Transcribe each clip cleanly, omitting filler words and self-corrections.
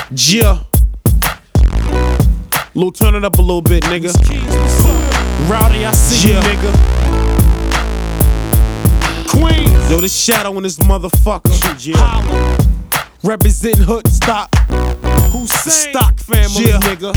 Yeah. Lil, turn it up a little bit, nigga. Rowdy, I see you, nigga. Queens. Yo, this Shadow in this motherfucker. Yeah. Representing Hood Stock. Hussein. Stock family, nigga.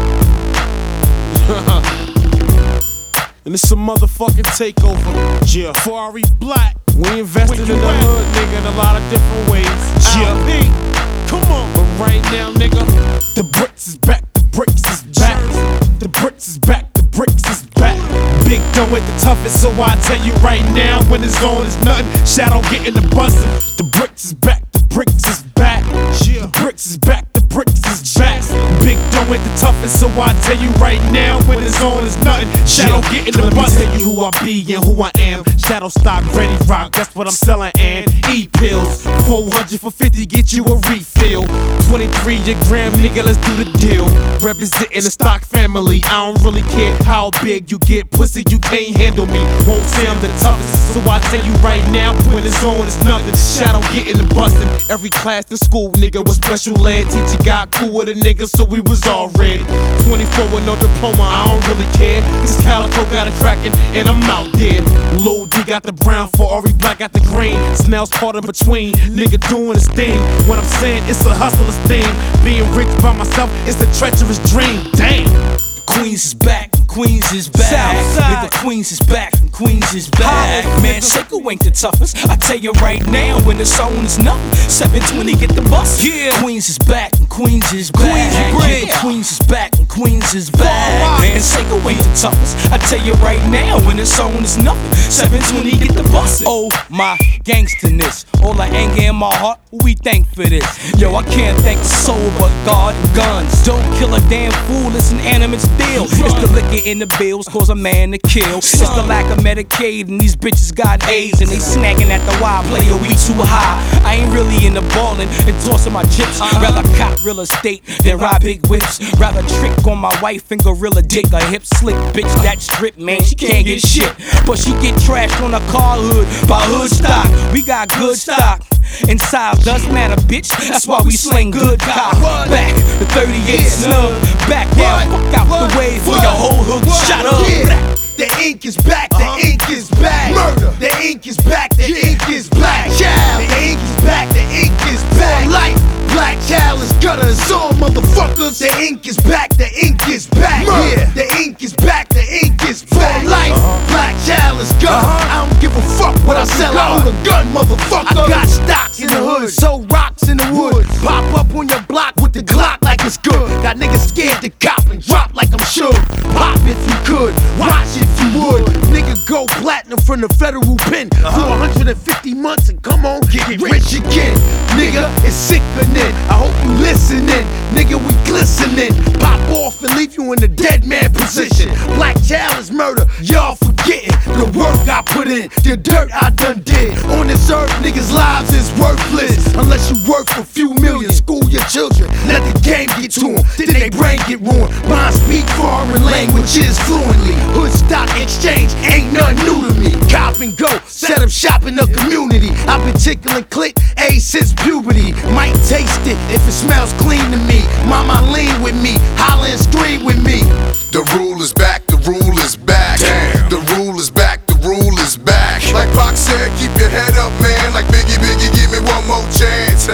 And it's a motherfucking takeover. Yeah. Fari Black. We invested in the hood, nigga, in a lot of different ways. Yeah. Come on. But right now, nigga, the bricks is back, the bricks is back. The bricks is back, the bricks is back. Big Doe ain't the toughest, so I tell you right now, when it's on, it's nothing. Shadow getting the buzzing. The bricks is back, the bricks is back. The bricks is back, the bricks is back. Big Doe ain't the toughest, so I tell you right now, when it's on, it's nothing. Shadow getting the buzzing. Tell you who I be and who I am. Shadow stock, ready rock, that's what I'm selling. And E-pills, 400 for 50, get you a refill. 23 a gram, nigga, let's do the deal. Representing the stock family, I don't really care how big you get. Pussy, you can't handle me. Won't say I'm the toughest, so I tell you right now, when it's on, it's nothing. Shadow getting the bustin'. Every class in school, nigga, was special ed. Teacher got cool with a nigga, so we was all ready. 24 with no diploma, I don't really care. This Calico got it crackin', and I'm out there. Lil D got the brown, Fari Black got the green. Snell's caught in between, nigga doing his thing. What I'm saying, it's a hustler's thing. Being rich by myself, it's a treacherous dream. Damn. Queens is back, Queens is back. Nigga, Queens is back, Queens is back. Man, Seiko ain't the toughest. I tell you right now, when the song is nothing, 720 get the bus. Yeah. Queens is back, Queens is back. Queens is back, Queens is back. Man, Seiko ain't the toughest. I tell you right now, when the song is nothing, 720 get the bus. Oh my gangsterness, all the anger in my heart, we thank for this. Yo, I can't thank the soul, but God and guns. Don't kill a damn fool, it's an animate deal. It's the liquor in the bills, cause a man to kill. It's the lack of Medicaid, and these bitches got AIDS, and they snagging at the wild player, we too high. I ain't really into ballin' and tossing my chips. Rather cop real estate than ride big whips. Rather trick on my wife and gorilla dick. A hip slick bitch that strip, man, she can't get shit. But she get trashed on a car hood by hood stock. We got good stock. Inside does matter, bitch. That's why we sling good cop. Back the 38 snub. Back down, fuck out the way for your whole hook. Shut up. The ink is back, the ink is back. Murder. The ink is back, the ink is black. Child. The ink is back, the ink is back. Life. Black child is gutter, it's all motherfuckers. The ink is back, the ink is back. Yeah. The ink is back, the ink is back. Life. Black child is gutter. I don't give a fuck what I sell. I own a gun, motherfucker. I got stocks in the hood, so rocks in the wood. Pop up on your block with the Glock like it's good. Got niggas scared to cop and drop like I'm sure. Pop if you could, watch if you would. Nigga go platinum from the federal pen for 150 months and come on, get rich again. Nigga, it's sickening. I hope you listening. Nigga, we glistening. Pop off and leave you in the dead man position. Black child is murder, y'all forgetting the work I put in, the dirt I done did. On this earth, niggas' lives is worthless unless you work for a few million. School your children, let the game get to them, then they brain get ruined. Mine speak foreign languages fluently. Hood stock exchange ain't nothing new to me. Cop and go, set up shop in the community. I've been tickling click A since puberty. Might taste it if it smells clean to me. Mama lean with me, holla and scream with me. The rule is back, the rule is back. Damn. The rule is back, the rule is back. Like Pac said, keep your head up, man. Like Biggie, give me one more chance.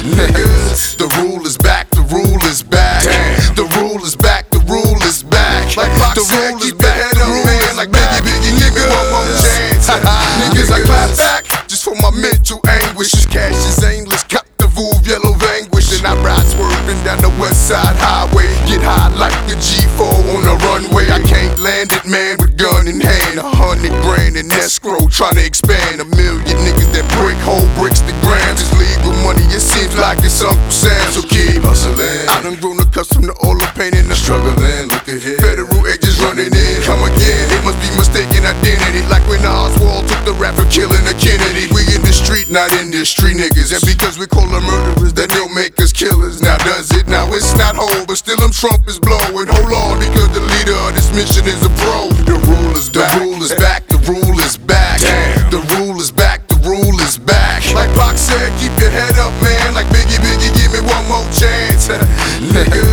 Niggas, the rule is back, the rule is back. Damn. The rule is back, the rule is back. Like Pac said, keep your head up, man. Like Biggie, give me one more chance. Niggas, I clap back just for my mental anguish. This cash is aimless, cop the Vuv, yellow vanquish. And I ride swerving down the west side highway. Get high like the G4 on the runway. I can't land it, man, with gun in hand. 100 grand in escrow, trying to expand. 1 million niggas that break whole bricks to grams. It's legal money, it seems like it's Uncle Sam. So keep hustling. I done grown accustomed to all the pain and the struggling. Look ahead, federal agents running in. Come again, it must be mistaken identity. Like when Oswald took the rap for killing a Kennedy. We in the street, not industry niggas. And because we call them murderers, that don't make us killers. Now does it? Now it's not whole, but still them Trump is blowing. Hold on, because the leader of this mission is a pro. The rule is back, the rule is back, the rule is back. Damn. The rule is back, the rule is back. Like Pac said, keep your head up, man. Like Biggie, give me one more chance. Niggas.